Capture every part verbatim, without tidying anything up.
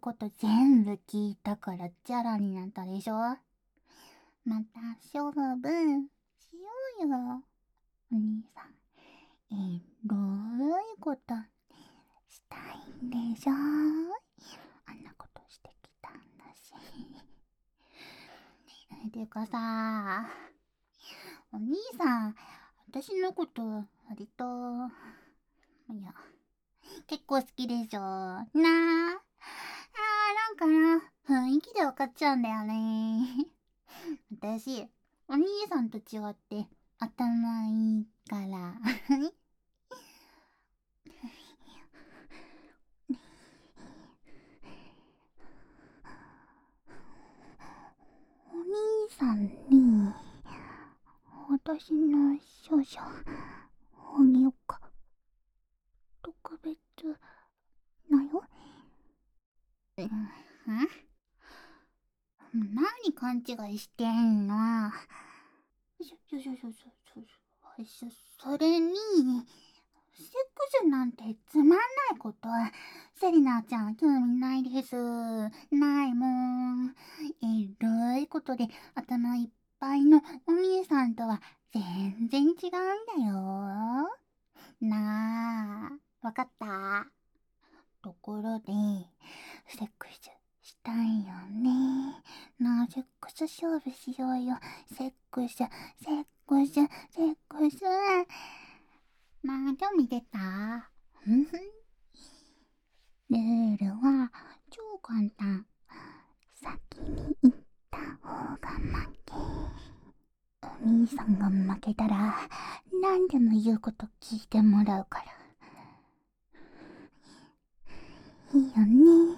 こと全部聞いたからチャラになったでしょ。また勝負しようよ。お兄さん、いろいことしたいんでしょ。あんなことしてきたんだし。ていうかさ、お兄さん、私のこと割と、いや、結構好きでしょ。なあ。あー、なんかな、雰囲気で分かっちゃうんだよね。私、お兄さんと違って頭いいから。お兄さんに、私の少々、あげよっか。特別、なよ。うん、ん何勘違いしてんの。よしょよしょよしょよしょ。それに、セックスなんてつまんないこと、セリナちゃん興味ないです。ないもん。えらいことで頭いっぱいのお兄さんとは全然違うんだよ。なあ、わかった。ところで、セックスしたいよね。なあ、セックス勝負しようよ。セックス、セックス、セックス。まあ、興味出た。ルールは超簡単。先に行った方が負け。お兄さんが負けたら何でも言うこと聞いてもらうから。いいよね。ね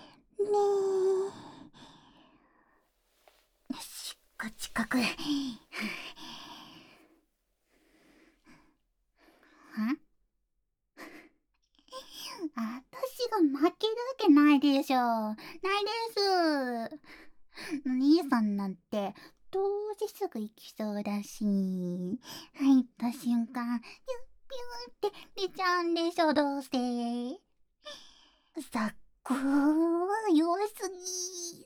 え。よし、こっちかく。ん？私が負けるわけないでしょ。ないです。お兄さんなんてどうせすぐ行きそうだし、入った瞬間ピュッピューって出ちゃうんでしょ。どうせさっごー弱すぎ。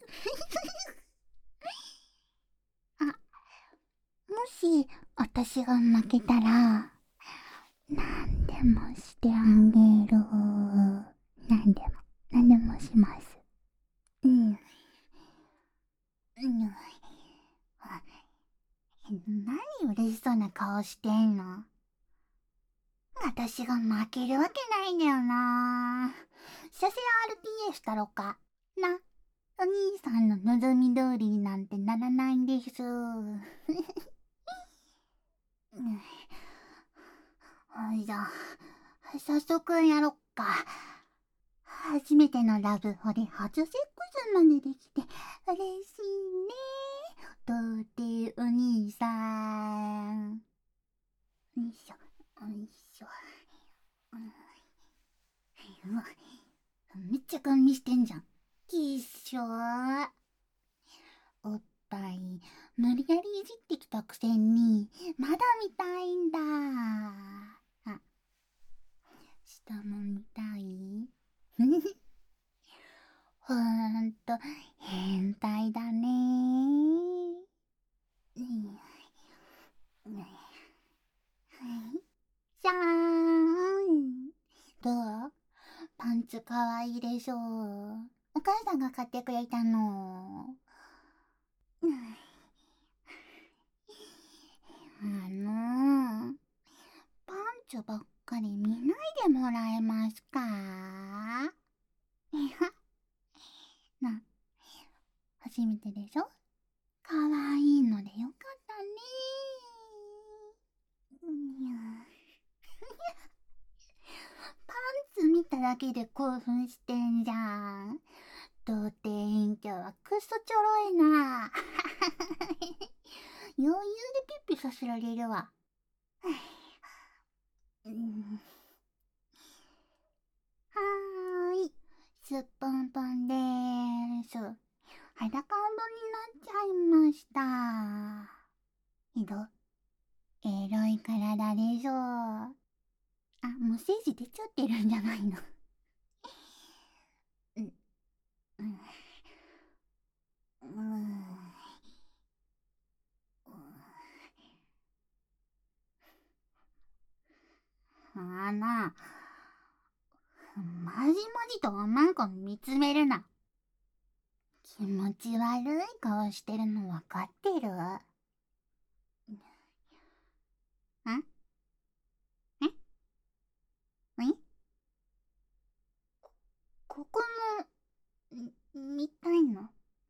あ、もし私が負けたら何でもしてあげる。何でも何でもします。うん、うん。何嬉しそうな顔してんの。私が負けるわけないんだよな。射精 アールティーエー したろか。な、お兄さんの望み通りになんてならないんです。はいじゃあ、早速やろっか。初めてのラブホで初セックスまでできて嬉しいね。どうてお兄さん。よいしょ、よいしょ。うわ、めっちゃガン見してんじゃん。きっしょー。おっぱい無理やりいじってきたくせにまだ見たいんだ。あ、下も見たい。ほんと変態だねー。じゃーん。どう？パンツかわいいでしょ。お母さんが買ってくれたの。あのー、パンツばっかり見ないでもらえますか？な、初めてでしょ？かわいいのでよかったねー。にゃパンツ見ただけで興奮してんじゃん。童貞隠居はクソちょろいな。余裕でピッピさせられるわ。うん、はーい、すっぽんぽんでーす。裸んぼになっちゃいました。いど、エロい体でしょ。あ、もう精子出ちゃってるんじゃないの。 うん。あな、まじまじとおまんこ見つめるな。気持ち悪い顔してるのわかってる？ん？ん？ここも、見たいの？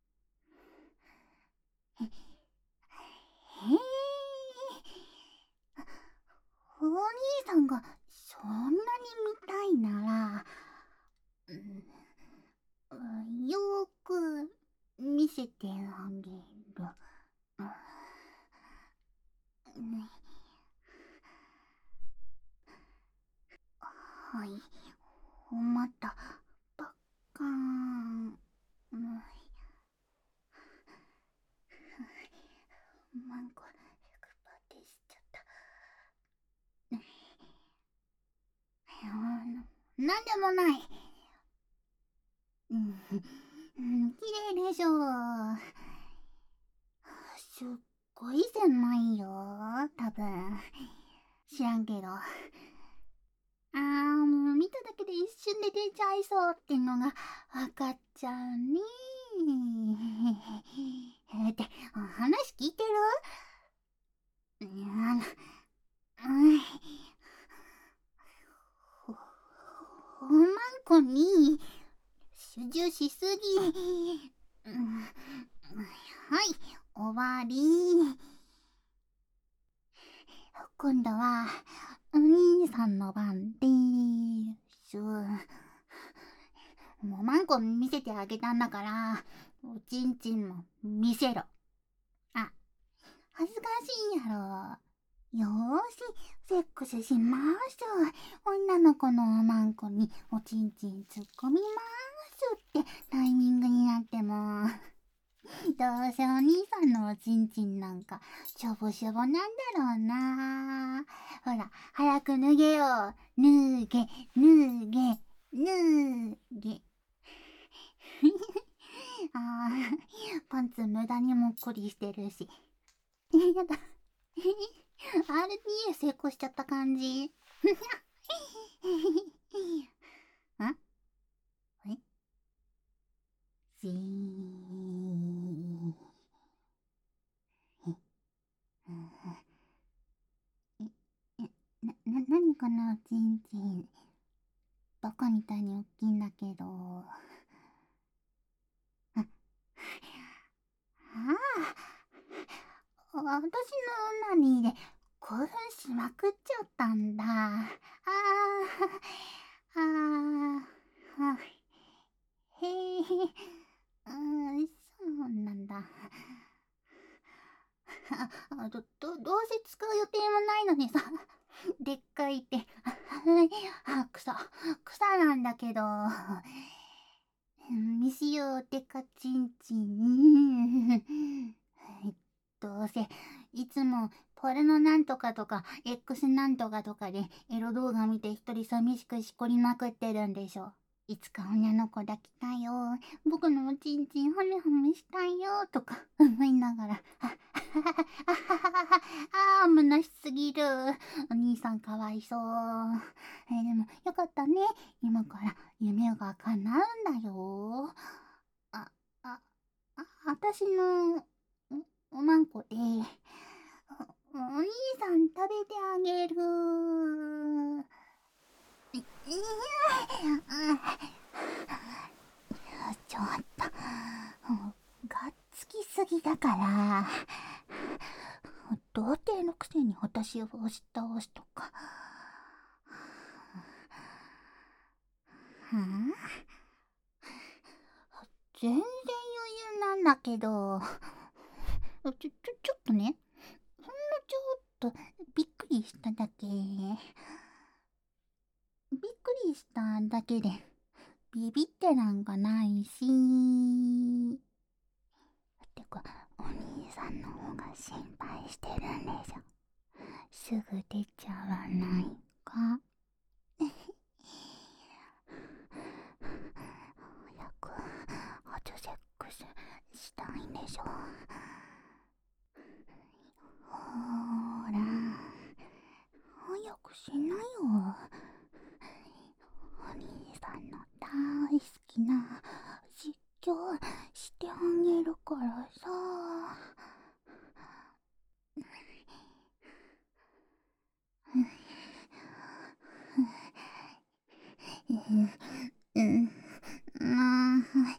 へへえ。お兄さんがそんなに見たいなら、うん、よーく見せてあげる。うん、はい、おまた、ばっかーん。うん、マンコひゃくパーセントしちゃった。うん、なんでもない。うん、うん、綺麗でしょ。すっごい狭いよ、多分。知らんけど。あー、もう見ただけで一瞬で出ちゃいそうってのが分かっちゃうね。って、話聞いてる？うん、うん、ほ、ほんまんこに集中しすぎ。うん、はい、終わり。今度はお兄さんの番でーす。もうマンコ見せてあげたんだから、おちんちんも見せろ。あ、恥ずかしいやろ。よーし、セックスしまーす。女の子のおまんこにおちんちん突っ込みまーすってタイミングになっても、どうせお兄さんのおちんちんなんかしょぼしょぼなんだろうな。ほら、早く脱げよ。脱げ、脱げ、脱げ。あー、パンツ無駄にもっこりしてるし。やだ。アールピーエー 成功しちゃった感じ。あ、え、しー。え、な、な、なにかな、ちんちん。バカみたいに大きいんだけど。あ、あ、私のオナニーで興奮しまくっちゃったんだ。あー、あー、あ、へえ、うん、そうなんだ。あ、ど、ど、どうせ使う予定もないのにさ、でっかいって、あ、草、草なんだけど、未使用デカチンチン。どうせ、いつもポルノなんとかとか X なんとかとかでエロ動画見て一人寂しくしこりまくってるんでしょ。いつか女の子抱きたいよ。僕のおちんちんハメハメしたいよ。とか思いながら。あははああ、虚しすぎる。お兄さんかわいそう。えー、でもよかったね。今から夢が叶うんだよ。あ、あ、あ、私のお、おまんこで、お、お兄さん食べてあげる。い、いや、ちょっと、がっつきすぎだから、童貞のくせに私を押し倒すとか。はあ、全然余裕なんだけど、ちょ、ちょ、ちょっとね、ほんのちょっとびっくりしただけ。びっくりしただけで、ビビってなんかないし。てか、お兄さんの方が心配してるんでしょ。すぐ出ちゃわないか？早く、 しょ。ほーら、早くしなよ。お兄さんの大好きな実況してあげるからさ。うん、まあ、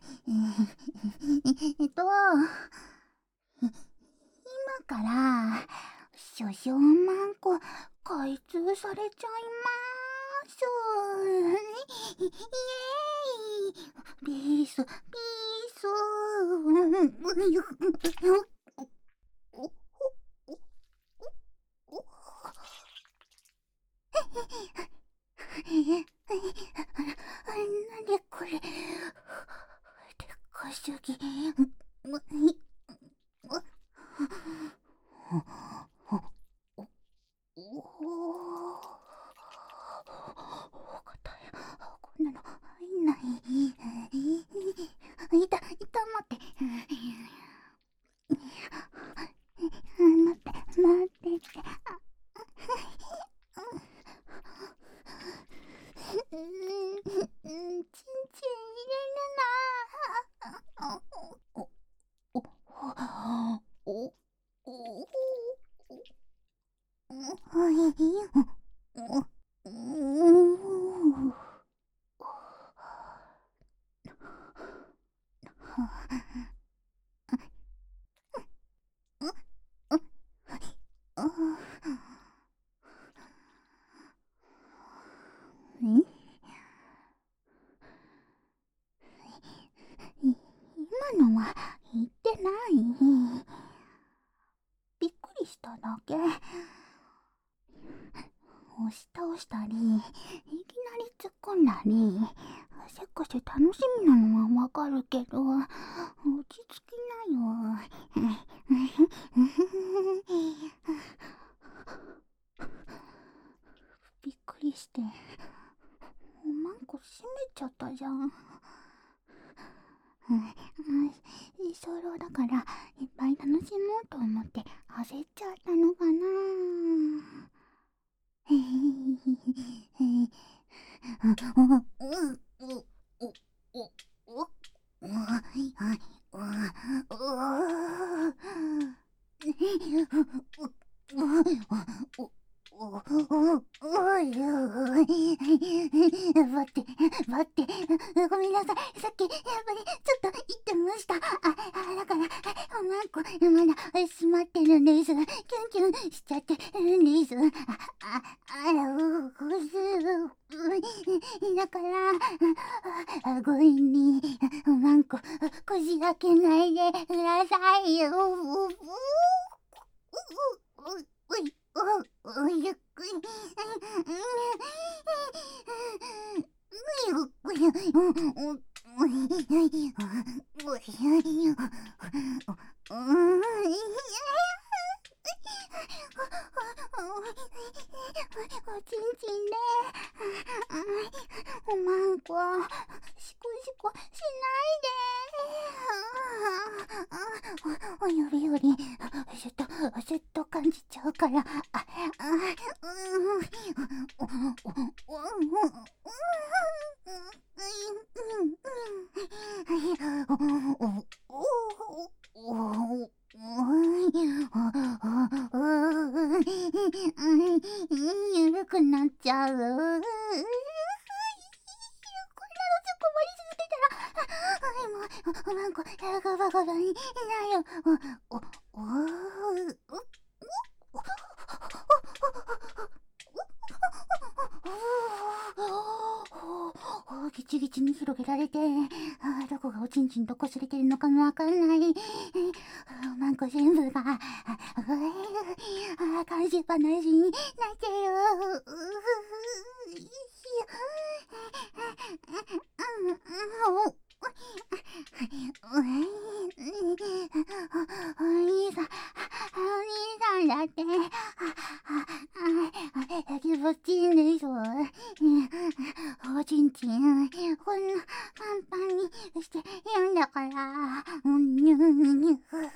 えっと、今から少々万個開通されちゃいます。イエーイ、ピース、ピース。なにこれ、でかすぎ。おお、こんなの入んない。いた、いた、待って。待って、待ってって。うん、ちんちん入れるな。お、お、お、お、お、はい、お、お、今のは言ってない。びっくりしただけ。押し倒したり、いきなり突っ込んだり、せっかち楽しみなのはわかるけど、落ち着きなよ。びっくりして、おまんこ閉めちゃったじゃん。ソロだからいっぱい楽しもうと思って焦っちゃったのかな。へへへへへ。待って、待って、ごめんなさい。さっき、やっぱり、ちょっと言ってました。あ、だから、おまんこ、まだ閉まってるんです。キュンキュンしちゃってるんです。あ、あ、あら、う、う、だから、強引に、おまんこ、こじ開けないでくださいよ。う、う、う、い、う、ゆっくり。おちんちんで、おまんこ、しこしこしないで。お指より、ずっと、ずっと感じちゃうから。あ、あ、うん、ゆるくなっちゃう。こんなのちょっと割り続けたら、もう、おまんこ、ガバガバになる。お、お、お、ギチギチに広げられて、あ、どこがおちんちんと擦れてるのかもわかんない。おまんこ全部が、あ、感じっぱなしになってる。お兄さん、お兄さんだって、気持ちいいんです。おちんちん、こんなパンパンにして言うんだから。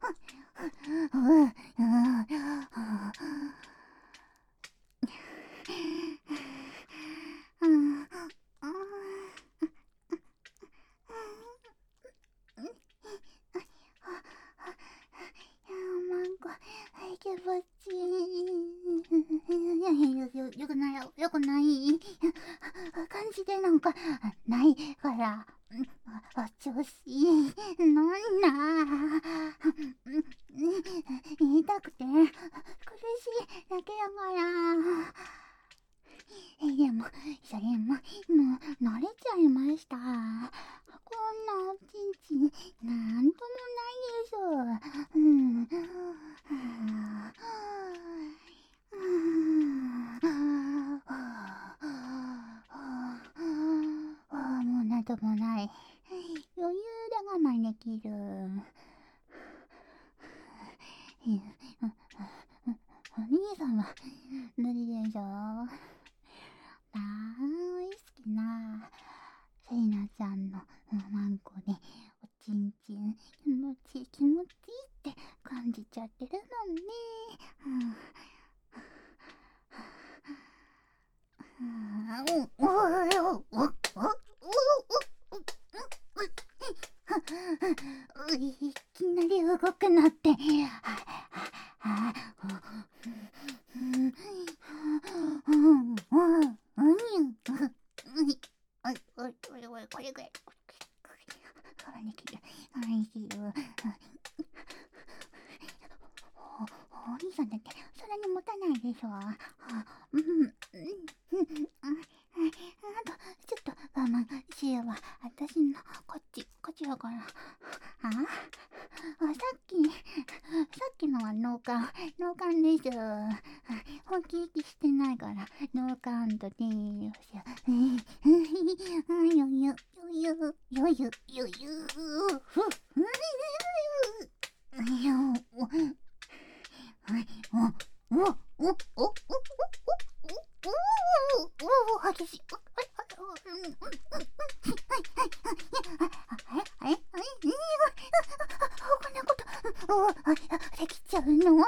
よくないよ、よくない感じでなんかないから、調子なんだ。痛くて苦しいだけだから。でもそれももう慣れちゃいました。こんなおちんちんなんともないです。うん。もうなんともない。余裕で我慢できる。お兄様無理でしょ。大好きなセイナちゃんのマンコでおちんちん気持ちいい気持ちいいって感じちゃってるもんね。いきなり動くのっていいじゃん。だってそれに持たないでしょ。あ、うん、うん、うん、あ、あとちょっと我慢しようわ。私のこっちこっちだから。あ、あ、さっきさっきのは脳幹脳幹です。本気息してないから脳幹とでーす。よよよよよよよよふふよおおおおおおおお激しい。ええこんなことできちゃうの？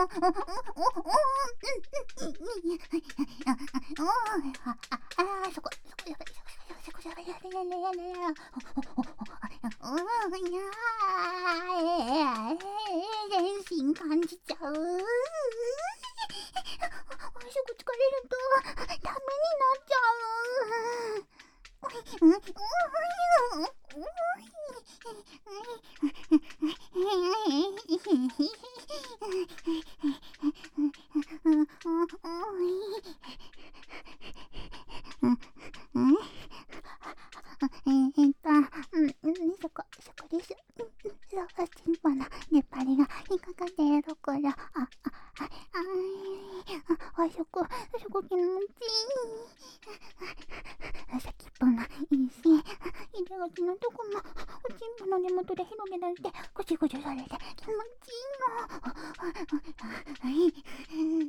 あそこそこやばいそこやばいやばいやばいやばいやばい。全身感じちゃう。すぐ疲れるとダメになっちゃう。うんうんえっと、うん、そこ、そこです。そう、チンポの出っ張りが引っかかってるところ。あ、あ、あ、あ、あそこ、そこ気持ちいい。先っぽもいいし、入り口のとこも、おちんぽの根元で広げられて、ぐちぐちされて気持ちいいの。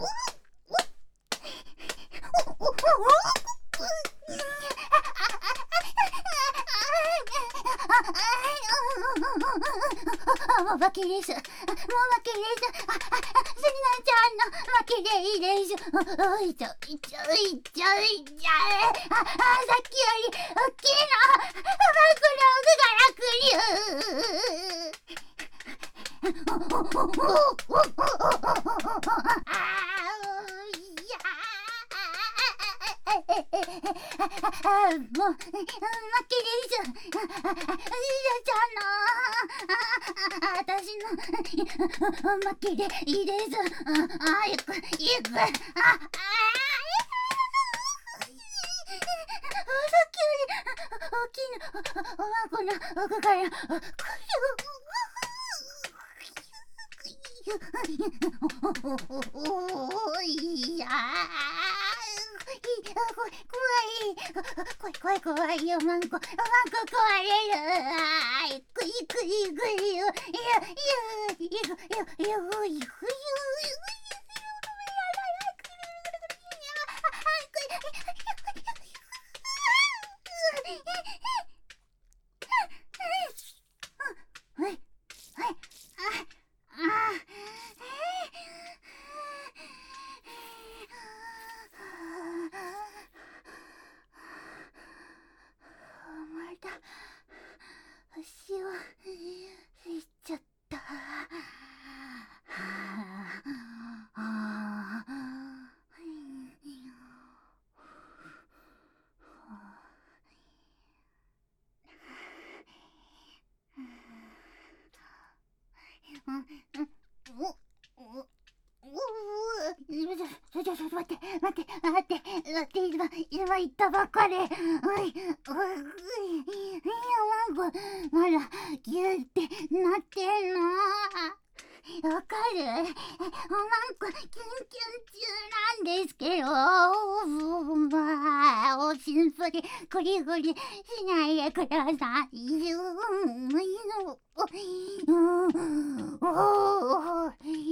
もう負けです。もう負けです。あ、あ、セリナちゃんの負けでいいです。おいちょいちょいちょいちょい。あ、あ、さっきより大きいの。マクログから来る。あ、もう、負けです。あ、あ、ちゃんの、あ、あたしの、負けでいいです。あ、あ、ゆく、ゆく、あ、あ、さっきより大きいの、おまこの奥から、くおいや怖い怖い怖いよマンコマンコ壊れるあいくいくいくいよいやいやいやいやいやいやはいはいああまた足をいっちゃったちょちょちょ待って待って待って待って今今言ったばっかりおいおいいやなんかまだギュってなってんのわかるなんかキュンキュン中なんですけどまあおしんぽでゴリゴリしないでくださいおお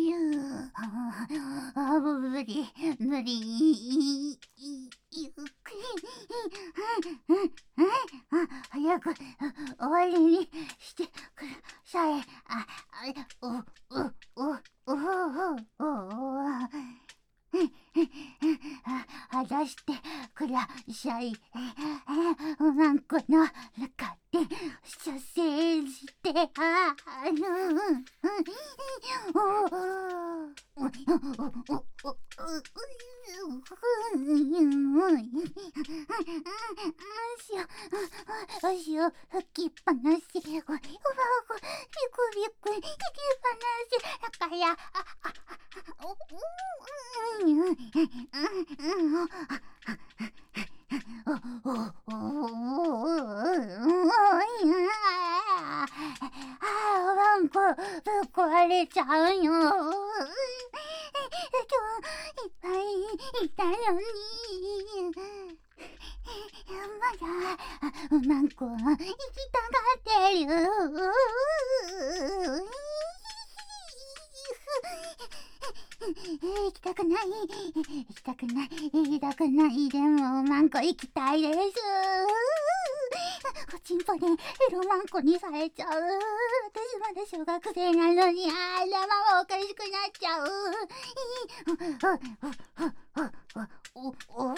あ無理無理ゆっくり早く終わりにしてくださいあおおおおおおはだしてくださいマンコの中で射精してあるおおおおお足を吹きっぱなしビクビクビクびっぱなしだからああワンコぶっ壊れちゃうよ。今日いっぱいいたのに。まだワンコ行きたがってる。行きたくない行きたくない行きたくない。でもマンコ行きたいです。おちんぽでエロマンコにされちゃう。私まだ小学生なのに頭もおかしくなっちゃう。おおお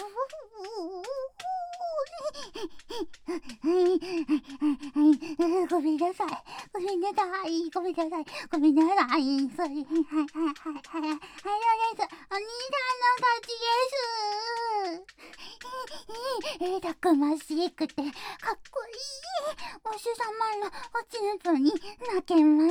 ごめんなさいごめんなさいごめんなさいごめんなさい。それはいはいはいはいはいです。お兄さんの勝ちです。たくましくてかっこいいお主様のおちんぽに泣けました。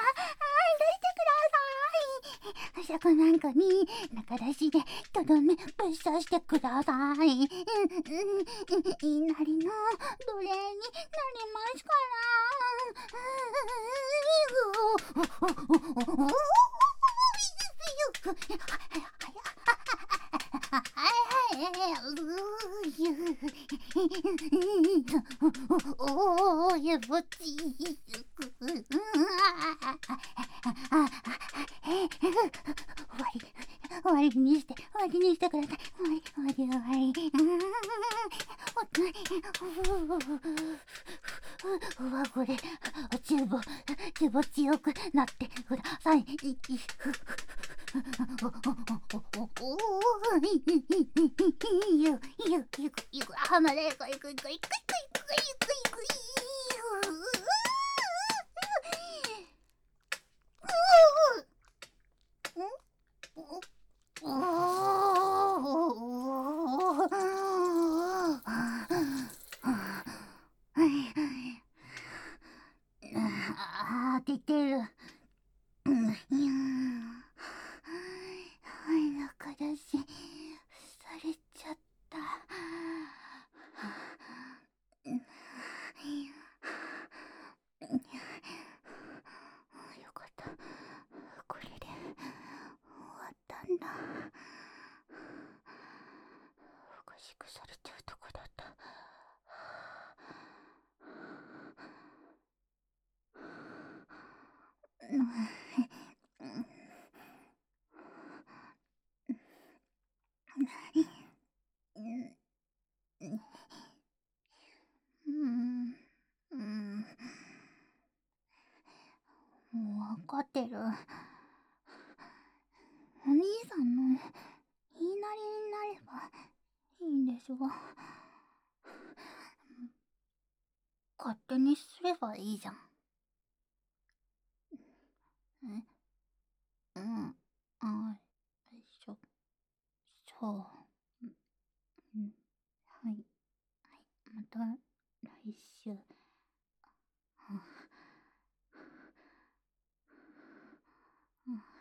出してください。ひゃくまんこに中出しでとどめぶっ刺してください。うんうんうんいなりの奴隷になりますから。おおゆぼち終わり終わりにして終わりにしてください。終わり終わり終わり。うわこれちぼ気持ちよくなってください。ゆゆゆくゆくあまでいくいくいくいくいくいくいくいくいくあ出てる。中出しされちゃった。よかった。これで終わったんだ。おかしくされちゃうとこだった。うんうんもうわかってる。お兄さんの言いなりになればいいんでしょ。勝手にすればいいじゃん。えうんあしょそううんはいはいまた来週。うん